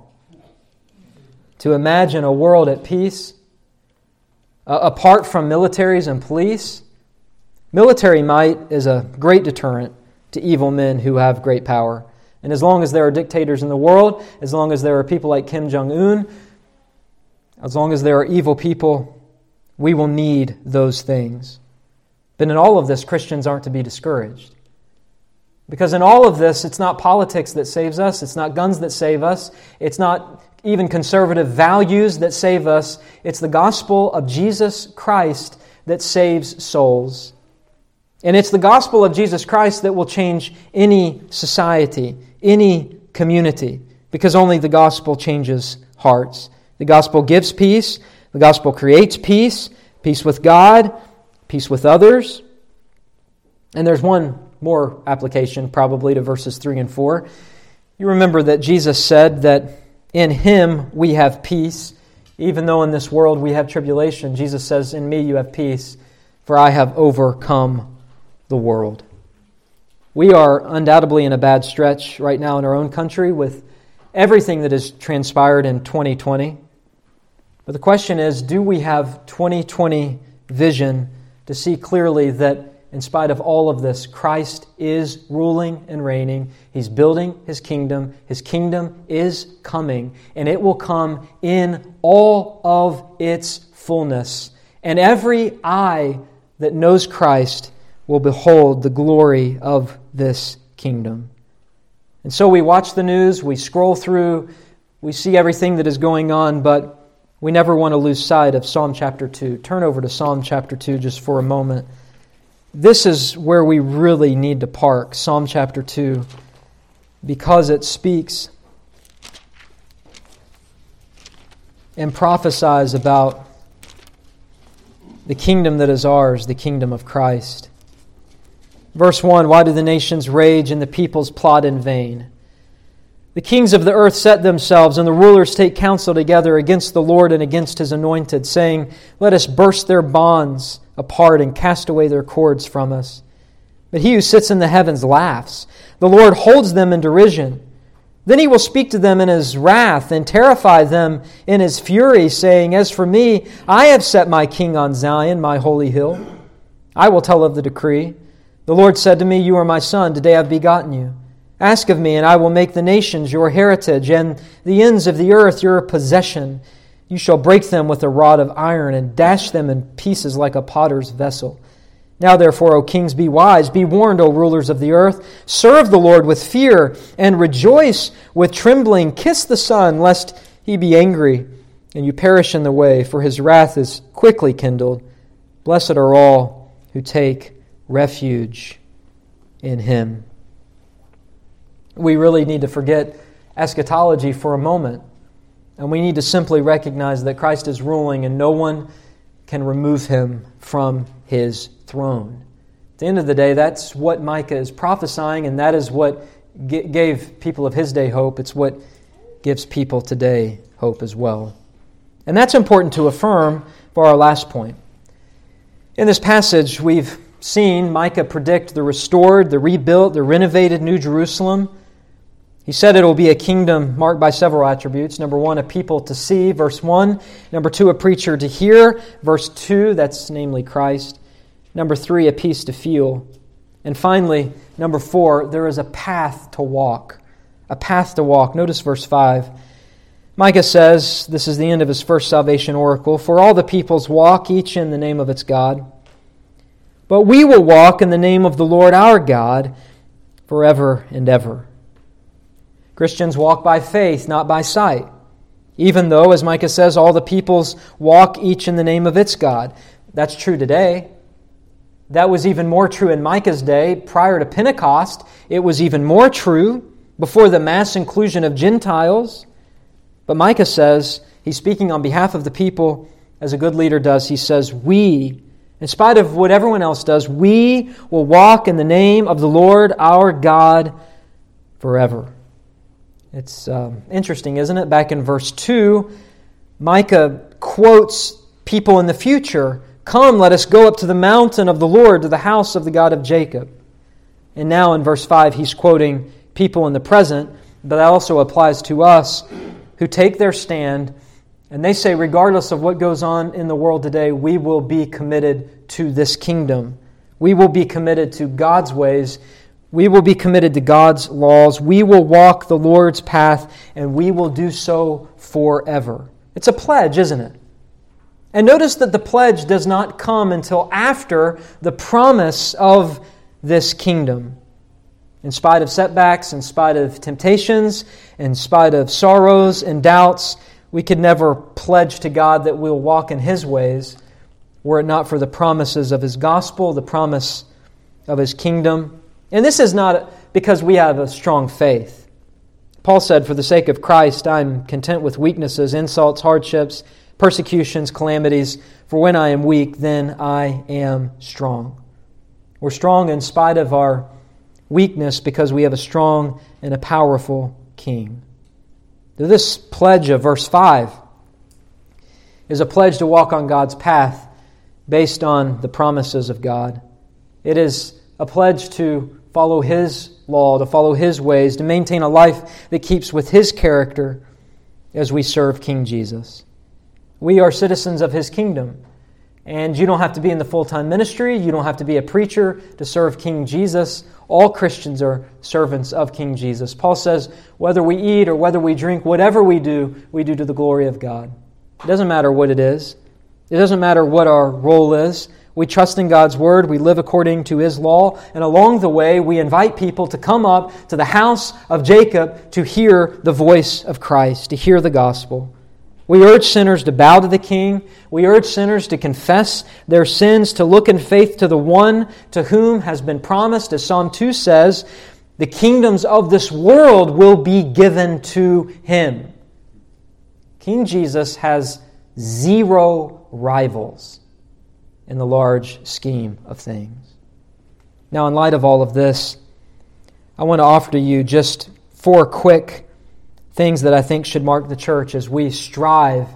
To imagine a world at peace, apart from militaries and police, military might is a great deterrent to evil men who have great power. And as long as there are dictators in the world, as long as there are people like Kim Jong-un, as long as there are evil people, we will need those things. But in all of this, Christians aren't to be discouraged. Because in all of this, it's not politics that saves us, it's not guns that save us, it's not even conservative values that save us, it's the gospel of Jesus Christ that saves souls. And it's the gospel of Jesus Christ that will change any society, any community, because only the gospel changes hearts. The gospel gives peace, the gospel creates peace, peace with God, peace with others. And there's one more application probably to verses 3 and 4. You remember that Jesus said that in Him we have peace, even though in this world we have tribulation. Jesus says, in me you have peace, for I have overcome the world. We are undoubtedly in a bad stretch right now in our own country with everything that has transpired in 2020. But the question is, do we have 2020 vision to see clearly that in spite of all of this, Christ is ruling and reigning. He's building His kingdom. His kingdom is coming, and it will come in all of its fullness. And every eye that knows Christ will behold the glory of this kingdom. And so we watch the news, we scroll through, we see everything that is going on, but we never want to lose sight of Psalm chapter 2. Turn over to Psalm chapter 2 just for a moment. This is where we really need to park, Psalm chapter 2, because it speaks and prophesies about the kingdom that is ours, the kingdom of Christ. Verse 1, why do the nations rage and the peoples plot in vain? The kings of the earth set themselves, and the rulers take counsel together against the Lord and against His anointed, saying, let us burst their bonds apart and cast away their cords from us. But He who sits in the heavens laughs. The Lord holds them in derision. Then He will speak to them in His wrath and terrify them in His fury, saying, as for me, I have set my king on Zion, my holy hill. I will tell of the decree. The Lord said to me, you are my son, today I have begotten you. Ask of me, and I will make the nations your heritage, and the ends of the earth your possession. You shall break them with a rod of iron, and dash them in pieces like a potter's vessel. Now therefore, O kings, be wise. Be warned, O rulers of the earth. Serve the Lord with fear, and rejoice with trembling. Kiss the Son, lest He be angry, and you perish in the way, for His wrath is quickly kindled. Blessed are all who take refuge in Him. we really need to forget eschatology for a moment. And we need to simply recognize that Christ is ruling and no one can remove Him from His throne. At the end of the day, that's what Micah is prophesying, and that is what gave people of his day hope. It's what gives people today hope as well. And that's important to affirm for our last point. In this passage, we've seen Micah predict the restored, the rebuilt, the renovated New Jerusalem. He said it will be a kingdom marked by several attributes. Number 1, a people to see, verse 1. Number 2, a preacher to hear, verse 2, that's namely Christ. Number 3, a peace to feel. And finally, number 4, there is a path to walk. A path to walk. Notice verse 5. Micah says, this is the end of his first salvation oracle, "For all the peoples walk, each in the name of its God. But we will walk in the name of the Lord our God forever and ever." Christians walk by faith, not by sight. Even though, as Micah says, all the peoples walk each in the name of its God. That's true today. That was even more true in Micah's day. Prior to Pentecost, it was even more true before the mass inclusion of Gentiles. But Micah says, he's speaking on behalf of the people as a good leader does. He says, we, in spite of what everyone else does, we will walk in the name of the Lord our God forever. It's interesting, isn't it? Back in verse 2, Micah quotes people in the future. "Come, let us go up to the mountain of the Lord, to the house of the God of Jacob." And now in verse 5, he's quoting people in the present, but that also applies to us who take their stand and they say, regardless of what goes on in the world today, we will be committed to this kingdom. We will be committed to God's ways. We will be committed to God's laws. We will walk the Lord's path, and we will do so forever. It's a pledge, isn't it? And notice that the pledge does not come until after the promise of this kingdom. In spite of setbacks, in spite of temptations, in spite of sorrows and doubts, we could never pledge to God that we'll walk in His ways were it not for the promises of His gospel, the promise of His kingdom. And this is not because we have a strong faith. Paul said, "For the sake of Christ, I'm content with weaknesses, insults, hardships, persecutions, calamities. For when I am weak, then I am strong." We're strong in spite of our weakness because we have a strong and a powerful King. This pledge of verse 5 is a pledge to walk on God's path based on the promises of God. It is a pledge to follow His law, to follow His ways, to maintain a life that keeps with His character as we serve King Jesus. We are citizens of His kingdom. And you don't have to be in the full-time ministry. You don't have to be a preacher to serve King Jesus. All Christians are servants of King Jesus. Paul says, whether we eat or whether we drink, whatever we do to the glory of God. It doesn't matter what it is. It doesn't matter what our role is. We trust in God's Word. We live according to His law. And along the way, we invite people to come up to the house of Jacob to hear the voice of Christ, to hear the gospel. We urge sinners to bow to the King. We urge sinners to confess their sins, to look in faith to the one to whom has been promised, as Psalm 2 says, the kingdoms of this world will be given to Him. King Jesus has zero rivals in the large scheme of things. Now, in light of all of this, I want to offer to you just 4 quick things that I think should mark the church as we strive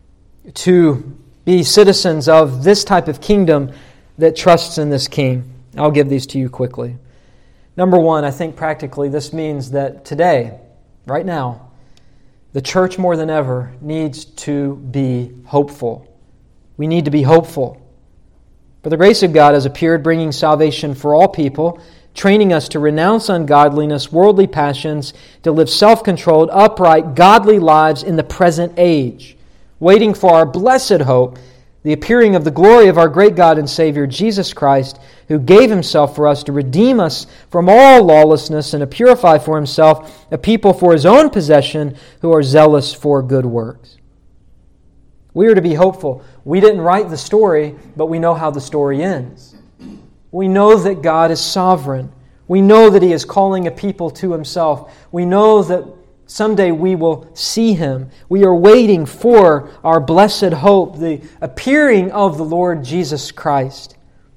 to be citizens of this type of kingdom that trusts in this King. I'll give these to you quickly. Number 1, I think practically this means that today, right now, the church more than ever needs to be hopeful. We need to be hopeful. For the grace of God has appeared, bringing salvation for all people, training us to renounce ungodliness, worldly passions, to live self-controlled, upright, godly lives in the present age, waiting for our blessed hope, the appearing of the glory of our great God and Savior, Jesus Christ, who gave Himself for us to redeem us from all lawlessness and to purify for Himself a people for His own possession who are zealous for good works. We are to be hopeful. We didn't write the story, but we know how the story ends. We know that God is sovereign. We know that He is calling a people to Himself. We know that someday we will see Him. We are waiting for our blessed hope, the appearing of the Lord Jesus Christ.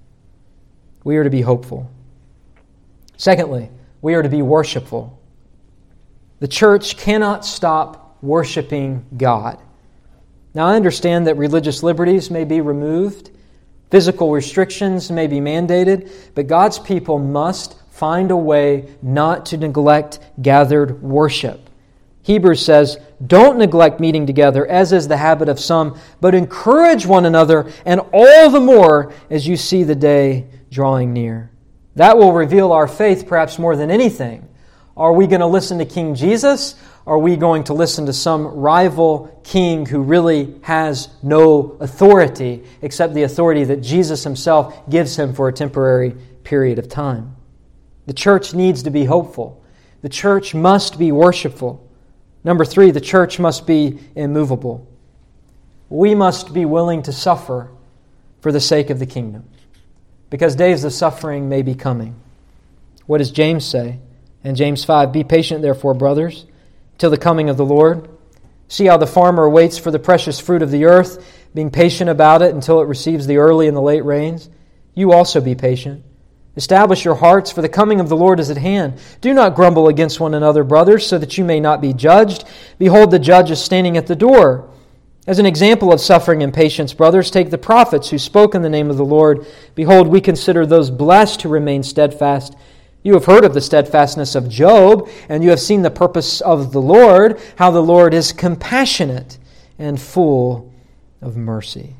We are to be hopeful. Secondly, we are to be worshipful. The church cannot stop worshiping God. Now, I understand that religious liberties may be removed, physical restrictions may be mandated, but God's people must find a way not to neglect gathered worship. Hebrews says, "Don't neglect meeting together, as is the habit of some, but encourage one another, and all the more as you see the day drawing near." That will reveal our faith perhaps more than anything. Are we going to listen to King Jesus? Are we going to listen to some rival king who really has no authority except the authority that Jesus Himself gives him for a temporary period of time? The church needs to be hopeful. The church must be worshipful. Number 3, the church must be immovable. We must be willing to suffer for the sake of the kingdom, because days of suffering may be coming. What does James say? In James 5, "Be patient, therefore, brothers, till the coming of the Lord. See how the farmer waits for the precious fruit of the earth, being patient about it until it receives the early and the late rains. You also be patient. Establish your hearts, for the coming of the Lord is at hand. Do not grumble against one another, brothers, so that you may not be judged. Behold, the judge is standing at the door. As an example of suffering and patience, brothers, take the prophets who spoke in the name of the Lord. Behold, we consider those blessed who remain steadfast. You have heard of the steadfastness of Job, and you have seen the purpose of the Lord, how the Lord is compassionate and full of mercy."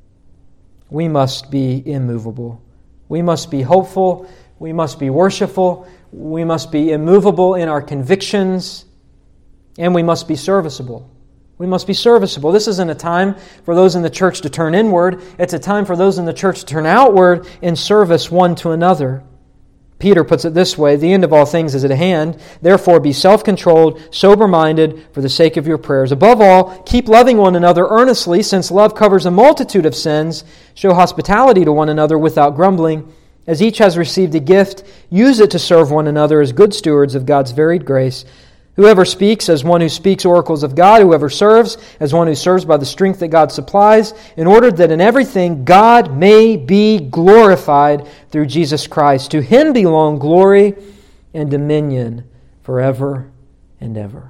We must be immovable. We must be hopeful. We must be worshipful. We must be immovable in our convictions. And we must be serviceable. We must be serviceable. This isn't a time for those in the church to turn inward. It's a time for those in the church to turn outward in service one to another. Peter puts it this way, "The end of all things is at hand. Therefore be self-controlled, sober-minded for the sake of your prayers. Above all, keep loving one another earnestly, since love covers a multitude of sins. Show hospitality to one another without grumbling. As each has received a gift, use it to serve one another as good stewards of God's varied grace. Whoever speaks as one who speaks oracles of God, whoever serves as one who serves by the strength that God supplies, in order that in everything God may be glorified through Jesus Christ. To Him belong glory and dominion forever and ever."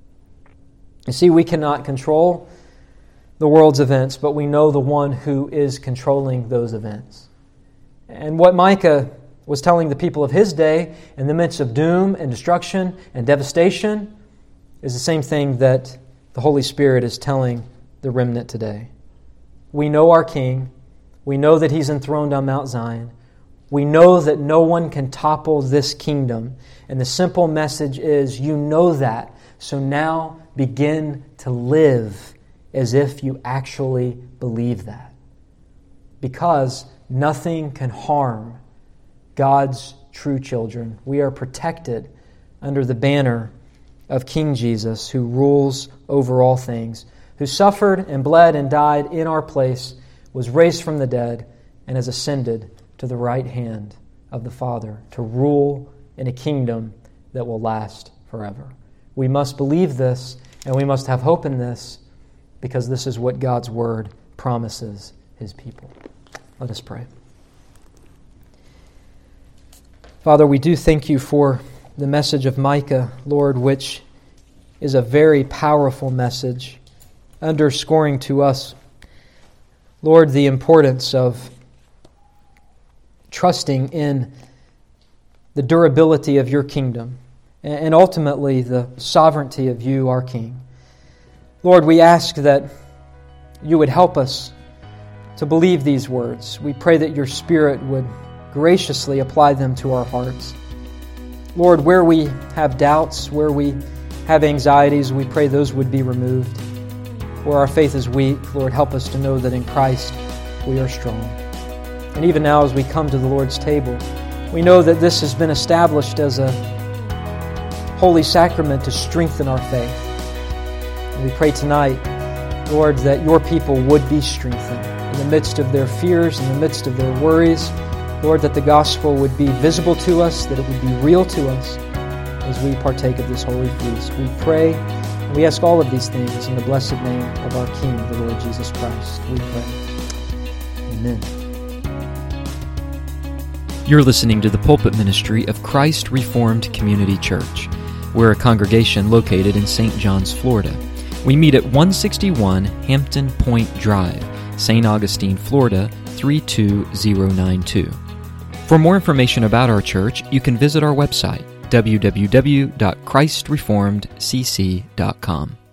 You see, we cannot control the world's events, but we know the one who is controlling those events. And what Micah was telling the people of his day in the midst of doom and destruction and devastation is the same thing that the Holy Spirit is telling the remnant today. We know our King. We know that He's enthroned on Mount Zion. We know that no one can topple this kingdom. And the simple message is, you know that. So now begin to live as if you actually believe that. Because nothing can harm God's true children. We are protected under the banner of King Jesus, who rules over all things, who suffered and bled and died in our place, was raised from the dead, and has ascended to the right hand of the Father to rule in a kingdom that will last forever. We must believe this, and we must have hope in this, because this is what God's Word promises His people. Let us pray. Father, we do thank You for the message of Micah, Lord, which is a very powerful message, underscoring to us, Lord, the importance of trusting in the durability of Your kingdom and ultimately the sovereignty of You, our King. Lord, we ask that You would help us to believe these words. We pray that Your Spirit would graciously apply them to our hearts. Lord, where we have doubts, where we have anxieties, we pray those would be removed. Where our faith is weak, Lord, help us to know that in Christ we are strong. And even now as we come to the Lord's table, we know that this has been established as a holy sacrament to strengthen our faith. And we pray tonight, Lord, that Your people would be strengthened in the midst of their fears, in the midst of their worries, Lord, that the gospel would be visible to us, that it would be real to us as we partake of this holy feast. We pray and we ask all of these things in the blessed name of our King, the Lord Jesus Christ. We pray. Amen. You're listening to the pulpit ministry of Christ Reformed Community Church. We're a congregation located in St. John's, Florida. We meet at 161 Hampton Point Drive, St. Augustine, Florida, 32092. For more information about our church, you can visit our website, www.christreformedcc.com.